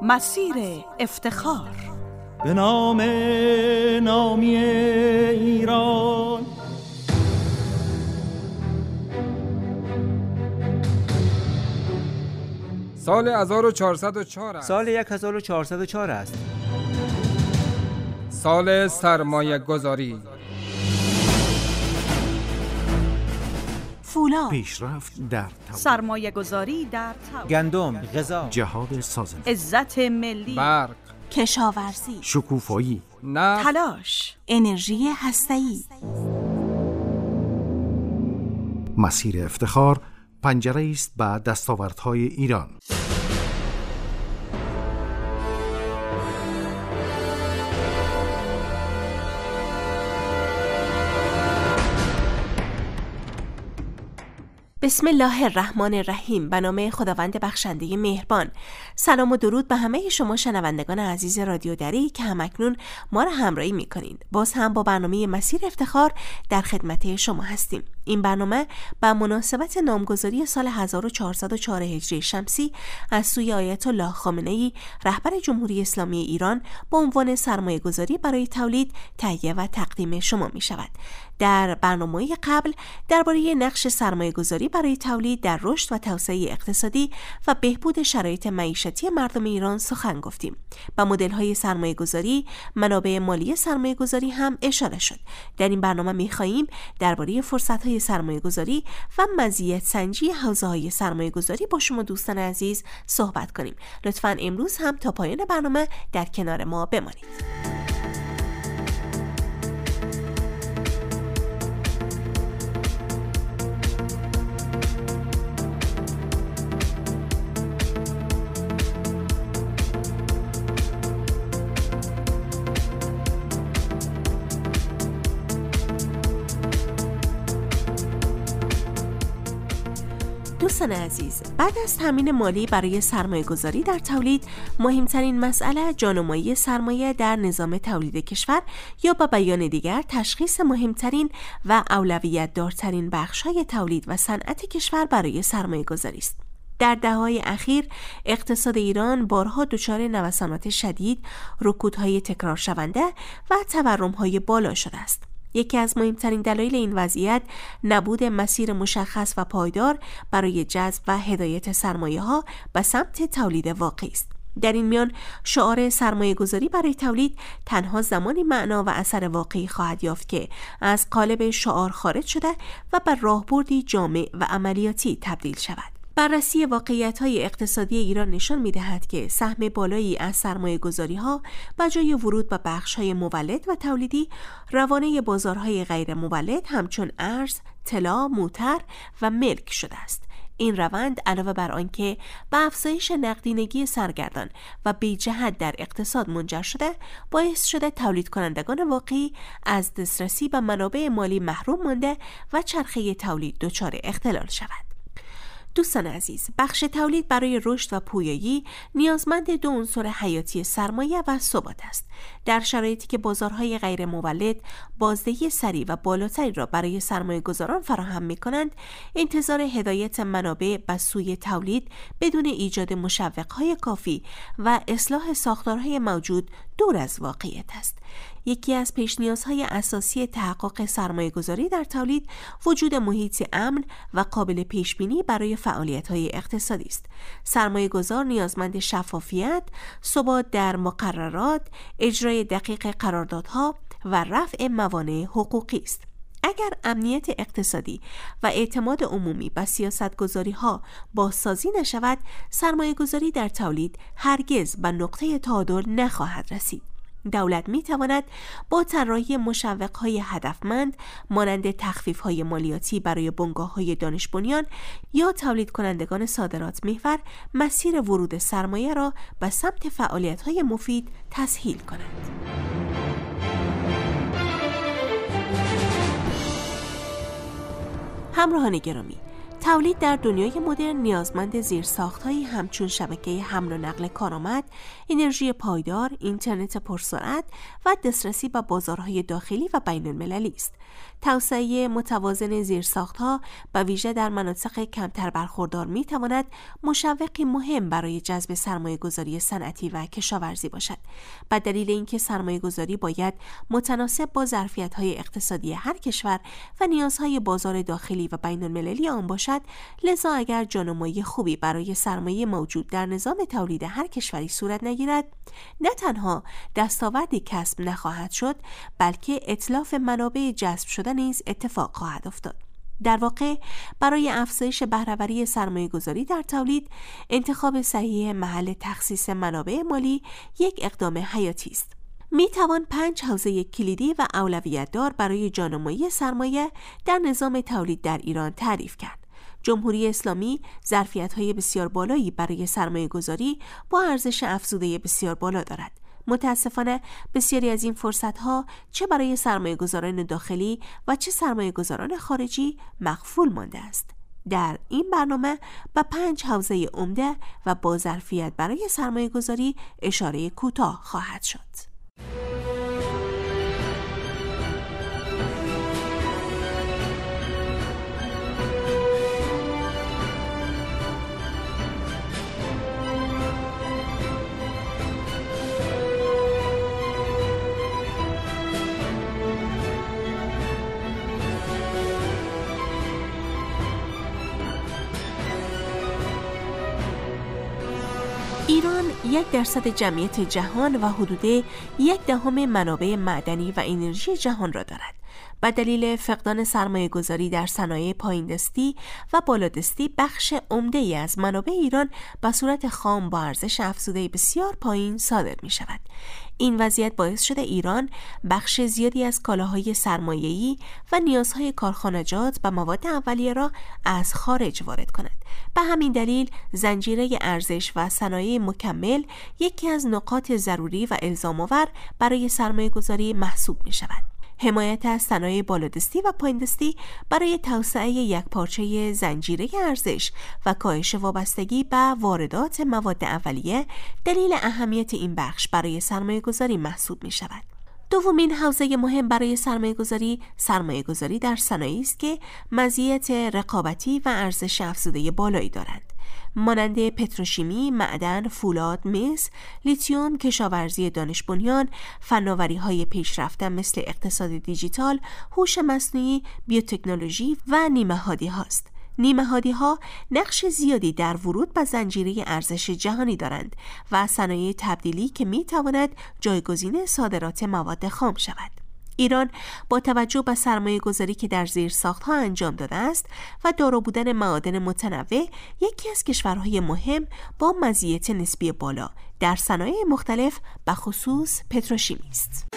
مسیر افتخار. به نام نامی ایران. سال 1404 است. سال 1404 است. سال سرمایه گذاری. فولاد، پیشرفت در تولید، سرمایه گذاری در تولید، گندم، غذا، جهاد سازنده، عزت ملی، برق، کشاورزی، شکوفایی، نفت، تلاش، انرژی هسته‌ای. مسیر افتخار پنجره است به دستاوردهای ایران. بسم الله الرحمن الرحیم. به نام خداوند بخشنده مهربان. سلام و درود به همه شما شنوندگان عزیز رادیو دری که همکنون ما را همراهی می‌کنید. باز هم با برنامه مسیر افتخار در خدمت شما هستیم. این برنامه به مناسبت نامگذاری سال 1404 هجری شمسی از سوی آیت الله خامنه‌ای رهبر جمهوری اسلامی ایران با عنوان سرمایه‌گذاری برای تولید تهیه و تقدیم شما می‌شود. در برنامه‌های قبل درباره نقش سرمایه‌گذاری برای تولید در رشد و توسعه اقتصادی و بهبود شرایط معیشتی مردم ایران سخن گفتیم. به مدل‌های سرمایه‌گذاری، منابع مالی سرمایه‌گذاری هم اشاره شد. در این برنامه می‌خواهیم درباره فرصت‌های سرمایه‌گذاری و مزیت سنجی حوزه‌های سرمایه‌گذاری با شما دوستان عزیز صحبت کنیم. لطفاً امروز هم تا پایان برنامه در کنار ما بمانید. دوستان عزیز، بعد از تامین مالی برای سرمایه‌گذاری در تولید، مهمترین مسئله جانمایی سرمایه در نظام تولید کشور یا به بیان دیگر تشخیص مهمترین و اولویت دارترین بخش‌های تولید و صنعت کشور برای سرمایه‌گذاری است. در دهه‌های اخیر اقتصاد ایران بارها دچار نوسانات شدید، رکودهای تکرار شونده و تورم‌های بالا شده است. یکی از مهمترین دلایل این وضعیت نبود مسیر مشخص و پایدار برای جذب و هدایت سرمایه‌ها به سمت تولید واقعی است. در این میان شعار سرمایه‌گذاری برای تولید تنها زمانی معنا و اثر واقعی خواهد یافت که از قالب شعار خارج شده و به راهبردی جامع و عملیاتی تبدیل شود. بررسی واقعیت‌های اقتصادی ایران نشان می‌دهد که سهم بالایی از سرمایه‌گذاری‌ها به جای ورود به بخش‌های مولد و تولیدی، روانه بازارهای غیر مولد همچون ارز، طلا، موتر و ملک شده است. این روند علاوه بر آنکه به افزایش نقدینگی سرگردان و بی‌جهت در اقتصاد منجر شده، باعث شده تولید کنندگان واقعی از دسترسی به منابع مالی محروم مانده و چرخه تولید دچار اختلال شود. دوستان عزیز، بخش تولید برای رشد و پویایی نیازمند دو عنصر حیاتی سرمایه و ثبات است. در شرایطی که بازارهای غیر مولد بازدهی سریع و بالاتری را برای سرمایه‌گذاران فراهم می‌کنند، انتظار هدایت منابع به سوی تولید بدون ایجاد مشوق‌های کافی و اصلاح ساختارهای موجود دور از واقعیت است. یکی از پیش‌نیازهای اساسی تحقق سرمایه‌گذاری در تولید وجود محیطی امن و قابل پیش‌بینی برای فعالیت‌های اقتصادی است. سرمایه‌گذار نیازمند شفافیت، ثبات در مقررات، اجرای دقیق قراردادها و رفع موانع حقوقی است. اگر امنیت اقتصادی و اعتماد عمومی به سیاست‌گذاری‌ها بازسازی نشود، سرمایه‌گذاری در تولید هرگز به نقطه تعادل نخواهد رسید. دولت می تواند با طراحی مشوق‌های هدفمند مانند تخفیف‌های مالیاتی برای بنگاه‌های دانش بنیان یا تولید کنندگان صادرات محور مسیر ورود سرمایه را به سمت فعالیت‌های مفید تسهیل کند. همراهان گرامی، تولید در دنیای مدرن نیازمند زیرساخت‌هایی همچون شبکه حمل و نقل کارآمد، انرژی پایدار، اینترنت پرسرعت و دسترسی به بازارهای داخلی و بین‌المللی است. توسعه متوازن زیرساخت‌ها به ویژه در مناطق کمتر برخوردار می‌تواند مشوقی مهم برای جذب سرمایه‌گذاری صنعتی و کشاورزی باشد. به دلیل اینکه سرمایه‌گذاری باید متناسب با ظرفیت‌های اقتصادی هر کشور و نیازهای بازار داخلی و بین‌المللی آن باشد، لذا اگر جانمایی خوبی برای سرمایه موجود در نظام تولید هر کشوری صورت نگیرد، نه تنها دستاوردی کسب نخواهد شد، بلکه اتلاف منابع جذب شده نیز اتفاق خواهد افتاد. در واقع برای افزایش بهره‌وری سرمایه‌گذاری در تولید، انتخاب صحیح محل تخصیص منابع مالی یک اقدام حیاتی است. می توان 5 حوزه کلیدی و اولویت دار برای جانمایی سرمایه در نظام تولید در ایران تعریف کرد. جمهوری اسلامی ظرفیت‌های بسیار بالایی برای سرمایه‌گذاری با ارزش افزوده بسیار بالا دارد. متاسفانه بسیاری از این فرصت‌ها چه برای سرمایه‌گذاران داخلی و چه سرمایه‌گذاران خارجی مغفول مانده است. در این برنامه به 5 حوزه عمده و با ظرفیت برای سرمایه‌گذاری اشاره کوتاه خواهد شد. ایران 1% جمعیت جهان و حدود 1/10 منابع معدنی و انرژی جهان را دارد. به دلیل فقدان سرمایه‌گذاری در صنایع پایین‌دستی و بالادستی، بخش عمده‌ای از منابع ایران به صورت خام با ارزش افزوده بسیار پایین صادر می‌شود. این وضعیت باعث شده ایران بخش زیادی از کالاهای سرمایه‌ای و نیازهای کارخانجات و مواد اولیه را از خارج وارد کند. به همین دلیل زنجیره ارزش و صنایع مکمل یکی از نقاط ضروری و الزام‌آور برای سرمایه‌گذاری محسوب می‌شود. حمایت از صنایع بالادستی و پایین‌دستی برای توسعه یکپارچه زنجیره ارزش و کاهش وابستگی به واردات مواد اولیه دلیل اهمیت این بخش برای سرمایه‌گذاری محسوب می‌شود. دومین حوزه مهم برای سرمایه‌گذاری در صنایعی است که مزیت رقابتی و ارزش افزوده بالایی دارند، مانند پتروشیمی، معدن، فولاد، مس، لیتیوم، کشاورزی دانش بنیان، فناوری‌های پیشرفته مثل اقتصاد دیجیتال، هوش مصنوعی، بیوتکنولوژی و نیمه‌هادی هاست. نیمه‌هادی‌ها نقش زیادی در ورود به زنجیره ارزش جهانی دارند و صنایع تبدیلی که می‌تواند جایگزین صادرات مواد خام شود. ایران با توجه به سرمایه‌گذاری که در زیرساخت‌ها انجام داده است و دارا بودن معادن متنوع، یکی از کشورهای مهم با مزیت نسبی بالا در صنایع مختلف به خصوص پتروشیمی است.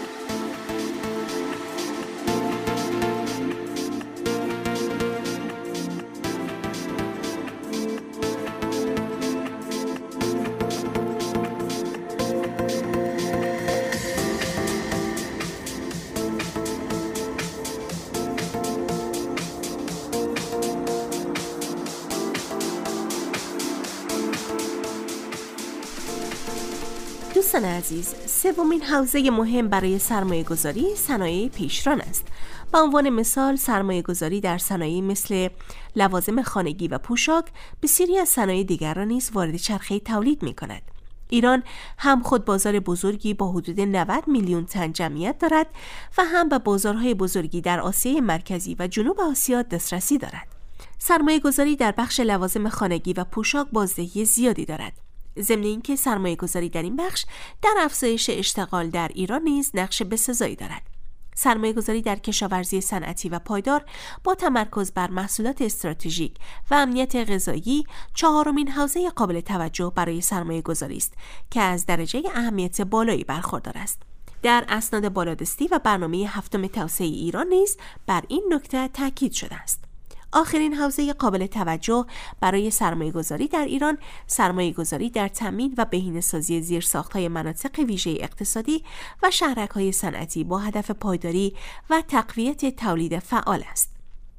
دوستان عزیز، سومین حوزه مهم برای سرمایه‌گذاری صنایع پیشران است. به عنوان مثال، سرمایه‌گذاری در صنایع مثل لوازم خانگی و پوشاک بسیاری از صنایع دیگر را نیز وارد چرخه تولید می‌کند. ایران هم خود بازار بزرگی با حدود 90 میلیون تن جمعیت دارد و هم به بازارهای بزرگی در آسیای مرکزی و جنوب آسیا دسترسی دارد. سرمایه‌گذاری در بخش لوازم خانگی و پوشاک بازدهی زیادی دارد. ضمن اینکه سرمایه‌گذاری در این بخش در افزایش اشتغال در ایران نیز نقش بسزایی دارد. سرمایه‌گذاری در کشاورزی صنعتی و پایدار با تمرکز بر محصولات استراتژیک و امنیت غذایی چهارمین حوزه قابل توجه برای سرمایه‌گذاری است که از درجه اهمیت بالایی برخوردار است. در اسناد بالادستی و برنامه 7 توسعه ایران نیز بر این نکته تاکید شده است. آخرین حوزه قابل توجه برای سرمایه‌گذاری در ایران، سرمایه‌گذاری در تامین و بهینه‌سازی زیرساخت‌های مناطق ویژه اقتصادی و شهرک‌های صنعتی با هدف پایداری و تقویت تولید فعال است.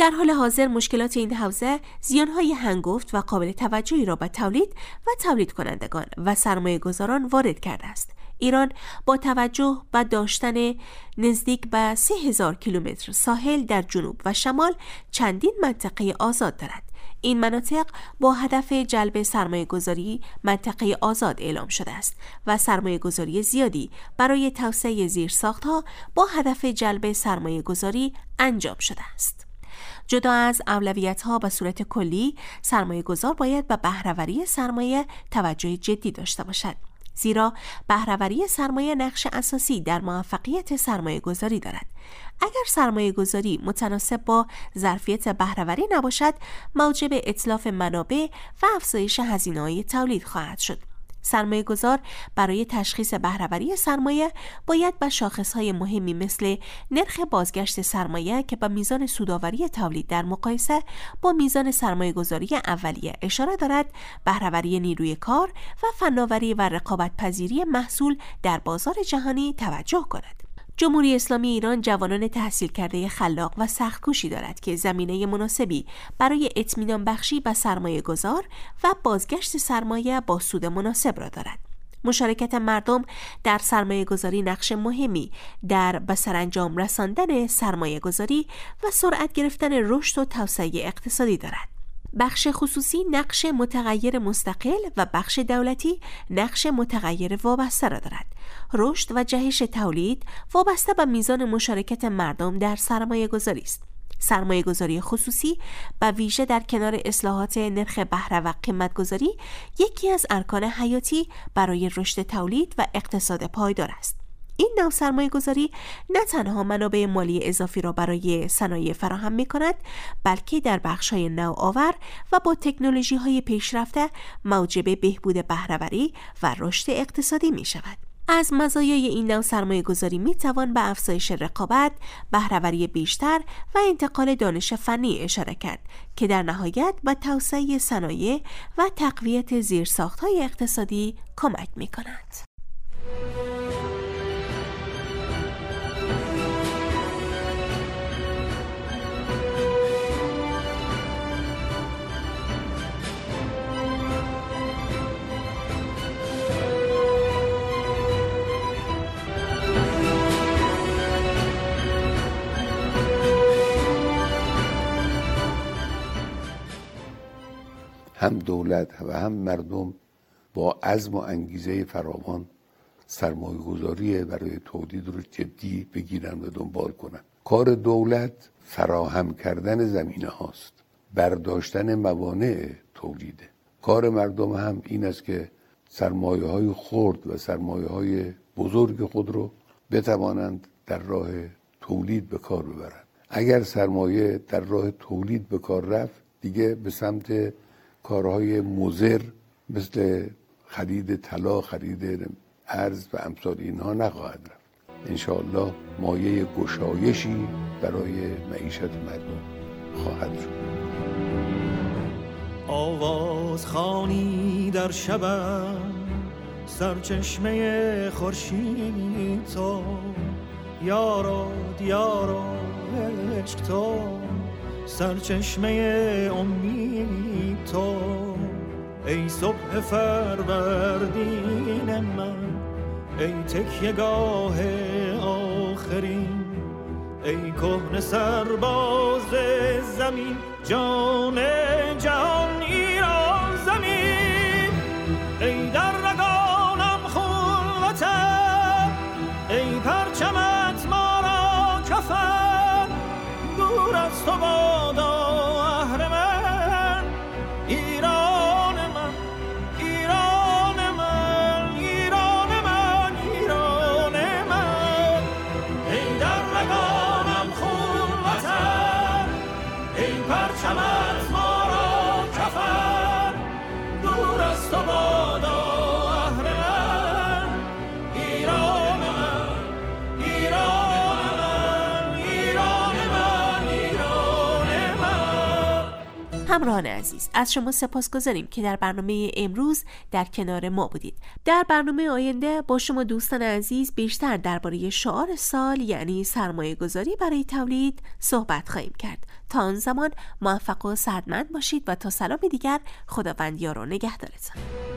در حال حاضر مشکلات این حوزه زیانهای هنگفت و قابل توجهی را به تولید و تولید کنندگان و سرمایه گذاران وارد کرده است. ایران با توجه به داشتن نزدیک به 3000 کیلومتر ساحل در جنوب و شمال چندین منطقه آزاد دارد. این مناطق با هدف جلب سرمایه گذاری منطقه آزاد اعلام شده است و سرمایه گذاری زیادی برای توسعه زیرساختها با هدف جلب سرمایه گذاری انجام شده است. جدا از اولویت‌ها به صورت کلی، سرمایه گذار باید به بهره‌وری سرمایه توجه جدی داشته باشد، زیرا بهره‌وری سرمایه نقش اساسی در موفقیت سرمایه گذاری دارد. اگر سرمایه گذاری متناسب با ظرفیت بهره‌وری نباشد، موجب اتلاف منابع و افزایش هزینه‌های تولید خواهد شد. سرمایه گذار برای تشخیص بهره‌وری سرمایه باید به شاخص‌های مهمی مثل نرخ بازگشت سرمایه که به میزان سودآوری تولید در مقایسه با میزان سرمایه گذاری اولیه اشاره دارد، بهره‌وری نیروی کار و فناوری و رقابت پذیری محصول در بازار جهانی توجه کند. جمهوری اسلامی ایران جوانان تحصیل کرده خلاق و سخت‌کوشی دارد که زمینه مناسبی برای اطمینان بخشی به سرمایه گذار و بازگشت سرمایه با سود مناسب را دارد. مشارکت مردم در سرمایه گذاری نقش مهمی در به سرانجام رساندن سرمایه گذاری و سرعت گرفتن رشد و توسعه اقتصادی دارد. بخش خصوصی نقش متغیر مستقل و بخش دولتی نقش متغیر وابسته را دارد. رشد و جهش تولید وابسته به میزان مشارکت مردم در سرمایه گذاری است. سرمایه گذاری خصوصی به ویژه در کنار اصلاحات نرخ بهره و قیمت گذاری یکی از ارکان حیاتی برای رشد تولید و اقتصاد پایدار است. این نوع سرمایه گذاری نه تنها منابع مالی اضافی را برای صنایع فراهم می کند، بلکه در بخش‌های نوآور و با تکنولوژی‌های پیشرفته موجب بهبود بهره‌وری و رشد اقتصادی می شود. از مزایای این نوع سرمایه گذاری می توان به افزایش رقابت، بهره‌وری بیشتر و انتقال دانش فنی اشاره کرد که در نهایت به توسعه صنایع و تقویت زیرساخت‌های اقتصادی کمک می کند. هم دولت و هم مردم با عزم و انگیزه فراوان سرمایه گذاری برای تولید رو جدی بگیرن و دنبال کنن. کار دولت فراهم کردن زمینه هاست، برداشتن موانع تولیده. کار مردم هم این است که سرمایه های خرد و سرمایه های بزرگ خود رو بتوانند در راه تولید به کار ببرند. اگر سرمایه در راه تولید به کار رفت، دیگه به سمت کارهای مضر مثل خرید طلا، خرید ارز و امثال اینها نخواهد رفت. انشاءالله مایه گشایشی برای معیشت مردم خواهد شد. آواز خوانی در شبم سرچشمه خورشید تو، یارا دیارا عشق تو، سرچشمه امید تو، ای صبح فروردین من، ای تکیه‌گاه آخرین، ای کهنه سرباز زمین، جان جهان ایران زمین، ای در رگانم خون وطن، ای پرچمت ما را کفن، دور از تو بادا اهرمن، ایران من، ایران من، ایران من، ایران من، ای در رگانم خون وطن، ای پرچمت ما را کفن، دور از تو بادا اهرمن، ایران من، ایران من، ایران من، ایران من. همراهان عزیز، از شما سپاسگزاریم که در برنامه امروز در کنار ما بودید. در برنامه آینده با شما دوستان عزیز بیشتر درباره شعار سال یعنی سرمایه گذاری برای تولید صحبت خواهیم کرد. تا آن زمان موفق و سعادتمند باشید و تا سلامی دیگر خداوند یار و نگهدارتان.